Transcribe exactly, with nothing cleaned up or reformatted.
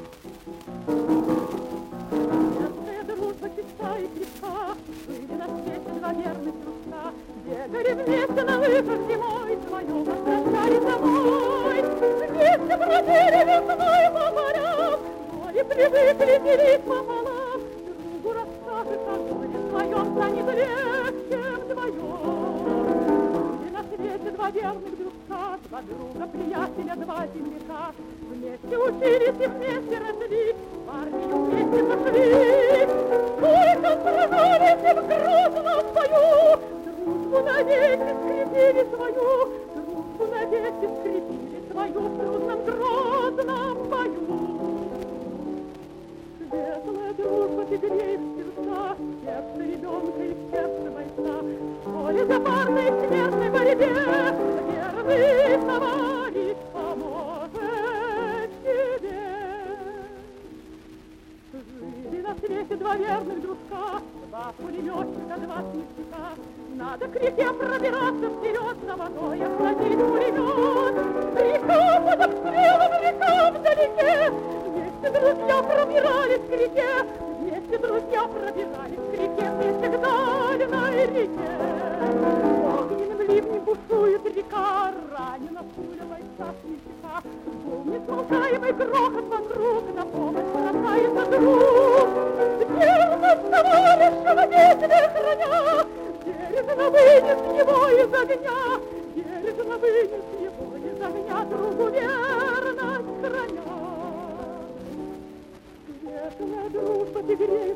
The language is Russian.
Детская дружба чиста и крепка, были на свете два верных дружка. Бегали вместе на лыжах зимой, вдвоем возвращались домой. Вместе бродили весной по морям, вдвое привыкли делить пополам. Другу расскажешь о горе своем, станет легче вдвоем. И на свете два верных дружка, два друга, приятеля, два земляка. Вместе учились и вместе росли, в армию вместе пошли. Сколько сражались и в грозном бою, дружбу навеки скрепили свою, дружбу навеки скрепили свою в трудном грозном бою. Светлая дружба тягреет сердца, сердце ребенка и сердце бойца. В школе за парной смертной борьбе верный товарищ поможет тебе. Жили на свете два верных дружка, два пулеметчика, два снеговика. Надо к реке пробираться вперед, за водой охладить пулемет. Река под обстрелом, река вдалеке. Вместе друзья пробирались к реке, вместе друзья пробирались к реке, вместе к дальней реке. Огненным ливнем бушует река, ранена пуля бойца снеговика. Гул несмолкаемый грохот вокруг, на помощь бросается друг. Верность товарища водителя храня, бережно вынес его из огня, бережно вынес его из огня, другу верность храня. Светлая дружба тягреет